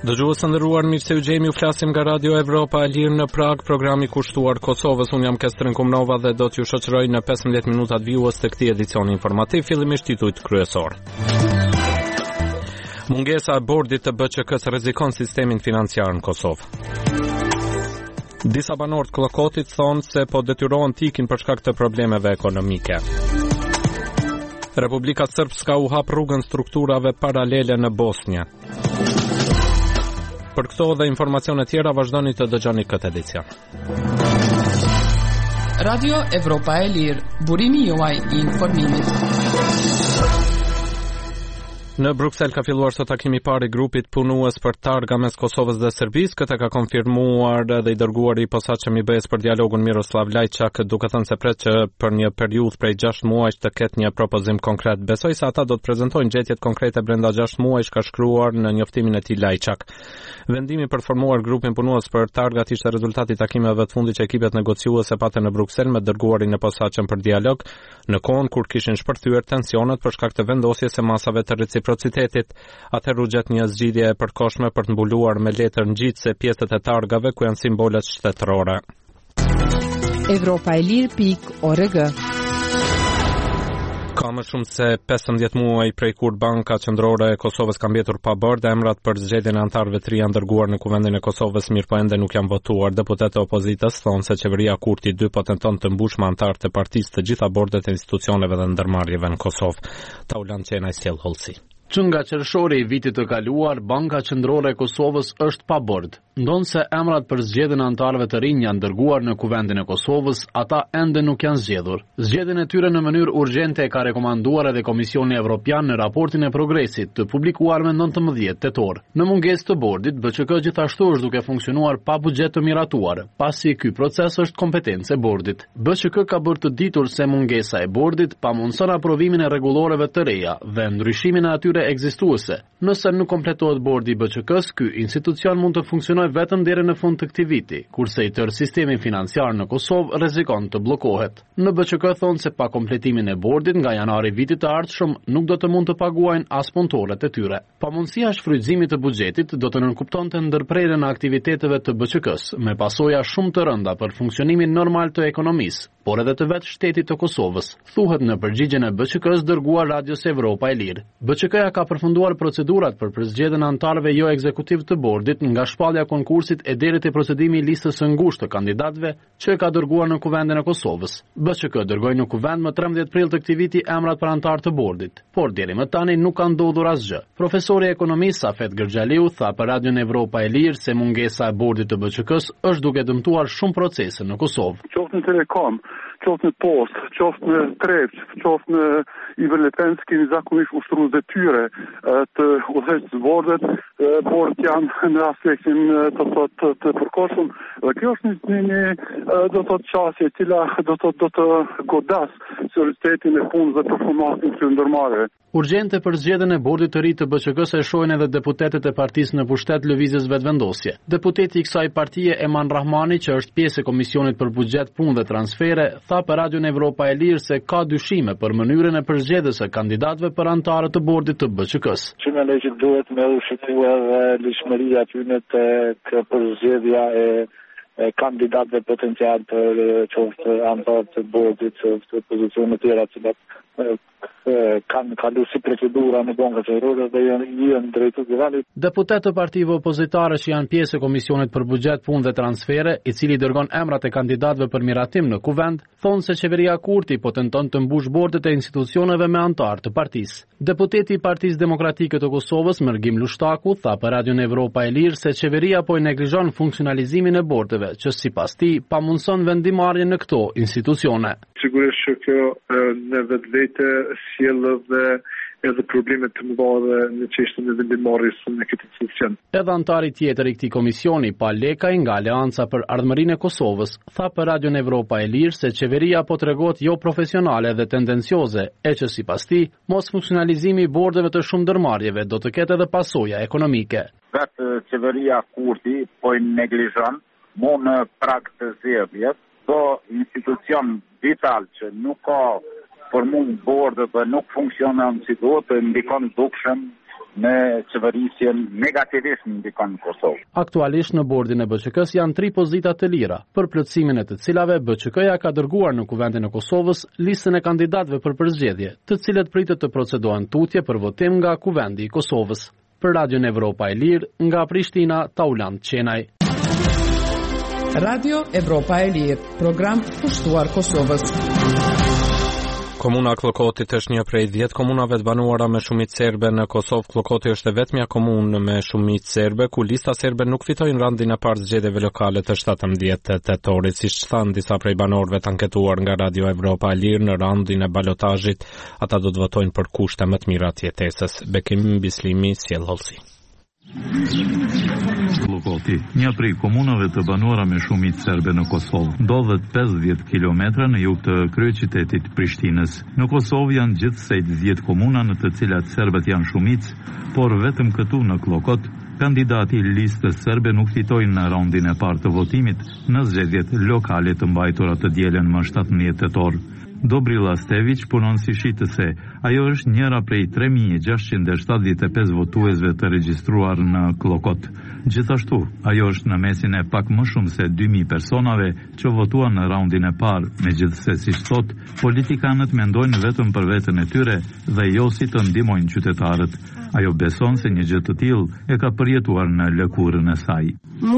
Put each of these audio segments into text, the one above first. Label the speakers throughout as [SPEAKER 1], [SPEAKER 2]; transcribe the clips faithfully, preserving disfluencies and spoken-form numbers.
[SPEAKER 1] Dëgjues të nderuar, mirë se u gjejmë, ju flasim nga Radio Evropa e Lirë në Prag, programi kushtuar Kosovës. Unë jam Kestrin Kumnova dhe do t'ju shoqëroj në pesëmbëdhjetë minutat vjues të këtij edicioni informativ, fillimisht titujt kryesor. Mungesa e bordit të B Q K-s rrezikon sistemin financiar në Kosovë. Disa banorë të Klokotit thonë se po detyrohen të ikin për shkak të problemeve ekonomike. Republika Srpska u hap rrugën strukturave paralele në Bosnjë. Për këto dhe informacione tjera vazhdoni të dëgjoni këtë edicion.
[SPEAKER 2] Radio Evropa e Lirë, burimi juaj i informimit.
[SPEAKER 1] Në Bruksel ka filluar sot takimi i parë i grupit punues për targa mes Kosovës dhe Serbisë. Këtë ka konfirmuar dhe i dërguari i posaçëm i B E S për dialogun Miroslav Lajçak, duke thënë se pret që për një periudhë prej gjashtë muajsh të ketë një propozim konkret. Besoj se ata do të prezantojnë gjetjet konkrete brenda gjashtë muajsh, ka shkruar në njoftimin e tij Lajçak. Vendimi për të formuar grupin punues për targat ishte rezultati i takimeve të fundit që ekipet negociuese patën në Bruksel me dërguarin e posaçëm për dialog, në kohën kur kishin shpërthyer tensionet për shkak të vendosjes së masave të reciprocitetit. Atëherë u gjet një zgjidhje e përkohshme për të mbuluar me letër ngjitse pjesët e targave ku janë simbolet shtetërore.
[SPEAKER 3] Evropa e Lirë pikë org.
[SPEAKER 1] Ka më shumë se pesëmbëdhjetë muaj prej kur Banka Qendrore e Kosovës ka mbetur pa bord, emrat për zgjedhjen e anëtarëve të ri janë dërguar në Kuvendin e Kosovës, mirë po ende nuk janë votuar. Deputetët e opozitës thonë se qeveria Kurti dy po tenton të mbushë me anëtarë të partisë të gjitha bordet e institucioneve dhe ndërmarrjeve në Kosovë. Taulan Qenaj sjell hollësi.
[SPEAKER 4] Që nga qershori i vitit të kaluar, Banka Qendrore e Kosovës është pa bord. Ndonë se emrat për zgjedhjen e anëtarëve të rinj janë dërguar në Kuvendin e Kosovës, ata ende nuk janë zgjedhur. Zgjedhjen e tyre në mënyrë urgjente e ka rekomanduar edhe Komisioni Evropian në raportin e progresit të publikuar me nëntëmbëdhjetë tetor. Në mungesë të bordit, B Q K gjithashtu është duke funksionuar pa buxhet të miratuar, pasi ky proces është kompetencë e bordit. B Q K ka bërë të ditur se mungesa e bordit pamundson aprovimin e rregulloreve të reja dhe ndryshimin e atyre ekzistuese. Nëse nuk kompletohet bordi i B Q K-s, ky institucion mund të funksionojë vetëm deri në fund të këtij viti, kurse i tërë sistemi financiar në Kosovë rrezikon të bllokohet. Në B Q K thonë se pa kompletimin e bordit nga janari vitit të ardhshëm nuk do të mund të paguajnë as punëtorët e tyre. Pamundësia e shfrytëzimit të buxhetit do të nënkuptonte ndërprerjen e aktiviteteve të B Q K-s, me pasoja shumë të rënda për funksionimin normal të ekonomisë, por edhe të vetë shtetit të Kosovës, thuhet në përgjigjen e B Q K-s dërguar Radios Evropa e Lirë. B Q K-ja ka përfunduar procedurat për përzgjedhjen e anëtarëve jo ekzekutiv të bordit nga shpallja e konkursit e deri te procedimi i listës së ngushtë të kandidatëve që e ka dërguar në Kuvendin e Kosovës. B Q K dërgoi në Kuvend më trembëdhjetë prill të këtij viti emrat për anëtar të bordit, por deri më tani nuk ka ndodhur asgjë. Profesori i ekonomisë Safet Gërxhaliu tha për Radion Evropa e Lirë se mungesa e bordit të B Q K-s është duke dëmtuar shumë procese në Kosovë.
[SPEAKER 5] Qoftë në Telekom, qoftë në Post, qoftë në Treç, qoftë në Iver Lepens, kemi zakonisht ushtruar detyre të udhëheqësisë bordet, bordet janë në aspektin të të të, të përkohshëm dhe kjo është një, një do të thotë çështje e cila do të do të godas seriozitetin e punës dhe performancën të ndërmarrjeve.
[SPEAKER 4] Urgjente për zgjedhjen e bordit të ri të B Q K-s e shohin edhe deputetët e partisë në pushtet lëvizjes vetëvendosje. Deputeti i kësaj partie Eman Rahmani, që është pjesë e Komisionit për Buxhet, Punë dhe Transfere, tha për Radion Evropa e Lirë se ka dyshime për mënyrën e përzgjedhjes së kandidatëve për anëtarët të bordit të B Q K-s.
[SPEAKER 6] Që legjit duhet me u shikuar lishmëria tyne të përzgjedhja e kandidatëve potencial për qoftë anëtarë të bordit, qoftë pozicione të tjera që kanë kalu si procedura në Bankën Qendrore dhe janë drejtuar Zëvalit.
[SPEAKER 4] Deputetë të partive opozitare që janë pjesë e Komisionit për Buxhet, Punë dhe Transfere, i cili dërgon emrat e kandidatëve për miratim në Kuvend, thonë se qeveria Kurti po tenton të mbush bordet e institucioneve me anëtar të partisë. Deputeti i Partisë Demokratike të Kosovës, Mërgim Lushtaku, tha për Radion Evropa e Lirë se qeveria po i neglizhon funksionalizimin e bordeve, që sipas tij pamundson vendimarrjen në këto institucione.
[SPEAKER 7] Sigurisht që kjo në vetvete sjell dhe edhe probleme të mëdha dhe në çështjen e vendimarrjes në këtë institucion.
[SPEAKER 4] Edhe antari tjetër i këtij komisioni, Pa Lekaj nga Aleanca për Ardhmërinë e Kosovës, tha për Radion Evropa e Lirë se qeveria po tregohet jo profesionale dhe tendencioze, e që sipas tij, mos funksionalizimi i bordeve të shumë ndërmarrjeve do të ketë edhe pasoja ekonomike.
[SPEAKER 8] Vetë qeveria Kurti po i neglizhon mo në prag të zgjedhjes, do institucion vital që nuk ka formuar bordë dhe nuk funksionon si duhet, ndikon dukshëm në qeverisjen negativisht ndikon në Kosovë.
[SPEAKER 4] Aktualisht në bordin e B Q K-s janë tri pozita të lira, për plotësimin e të cilave B Q K-ja ka dërguar në Kuvendin e Kosovës listën e kandidatëve për përzgjedhje, të cilët pritet të procedohen tutje për votim nga Kuvendi i Kosovës. Për Radion Evropa e Lirë, nga Prishtina, Tauland Qenaj.
[SPEAKER 2] Radio Evropa e Lirë, program pushtuar Kosovës.
[SPEAKER 1] Komuna Klokotit është një prej dhjetë komunave të banuara me shumicë serbe në Kosovë. Klokoti është e vetmja komunë me shumicë serbe, ku lista serbe nuk fitojnë randin e parë zgjedhjeve lokale të shtatëmbëdhjetë tetorit, siç thanë disa prej banorëve të anketuar nga Radio Evropa e Lirë. Në randin e balotazhit, ata do të votojnë për kushte më të mira të jetesës. Bekim Bislimi, sjell hollësi.
[SPEAKER 9] Klokoti, një prej komunave të banuara me shumicë serbe në Kosovë, ndodhet pesëdhjetë kilometra në jug të kryeqytetit Prishtinës. Në Kosovë janë gjithsej dhjetë komuna në të cilat serbët janë shumicë, por vetëm këtu në Klokot, kandidati i listës serbe nuk fitojnë në raundin e parë të votimit në zgjedhjet lokale të mbajtura të dielen më shtatëmbëdhjetë tetor. Dobrila Stević punon si shitëse. Ajo është njëra prej tre mijë gjashtëqind e shtatëdhjetë e pesë votuesve të regjistruar në Klokot. Gjithashtu, ajo është në mesin e pak më shumë se dy mijë personave që votuan në raundin e parë, megjithëse siç thotë, politikanët mendojnë vetëm për veten e tyre dhe jo si të ndihmojnë qytetarët. Ajo beson se një gjë të tillë e ka përjetuar në lëkurën e saj.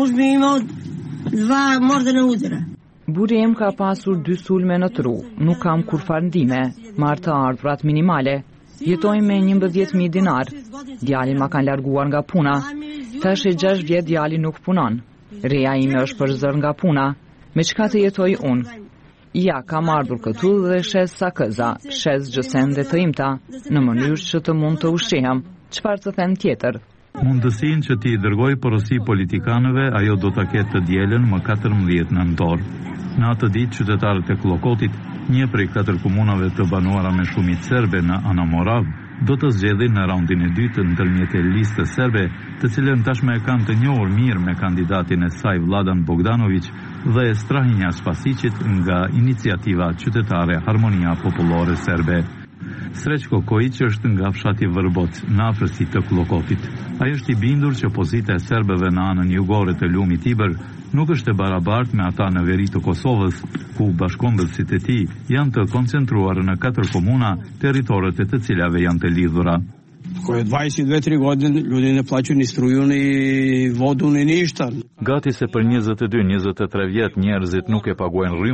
[SPEAKER 3] Buri im ka pasur dy sulme në tru, nuk kam kur farndime, marrë të ardhurat minimale. Jetojmë me njëmbëdhjetë mijë dinar. Djali ma kanë larguar nga puna. Tash e gjashtë vjet djali nuk punon. Reja ime është përzër nga puna. Me çka të jetoj unë? Ja, kam ardhur këtu dhe shes sakëza, shes gjësende të imta, në mënyrë që të mund të ushqihem. Çfarë të them tjetër?
[SPEAKER 9] Mundësinë që ti dërgoj porosi politikanëve, ajo do ta ketë të dielën më katërmbëdhjetë nëntor. Në atë ditë, qytetarët e Klokotit, një prej katër komunave të banuara me shumicë serbe në Anamorav, do të zgjedhin në raundin e dytë ndërmjet e listës serbe, të cilën tashmë e kanë të njohur mirë me kandidatin e saj Vladan Bogdanović dhe Strahinja Spasićit nga iniciativa qytetare Harmonia Popullore Serbe. Srećko Kojić është nga fshati Vërboc, në afërsi të Klokotit. Ai është i bindur që pozita e serbëve në anën jugore të lumit Tiber nuk është e barabartë me ata në veri të Kosovës, ku bashkëkombësit e tij janë të koncentruar në katër komuna, territorët e të cilave janë të lidhura.
[SPEAKER 10] Koje dvadeset dve tri godine ljudi ne plaćaju ni struju ni vodu ni ništa.
[SPEAKER 9] Gati se për njëzet e dy njëzet e tre vjet njerëzit nuk e paguajnë rrymë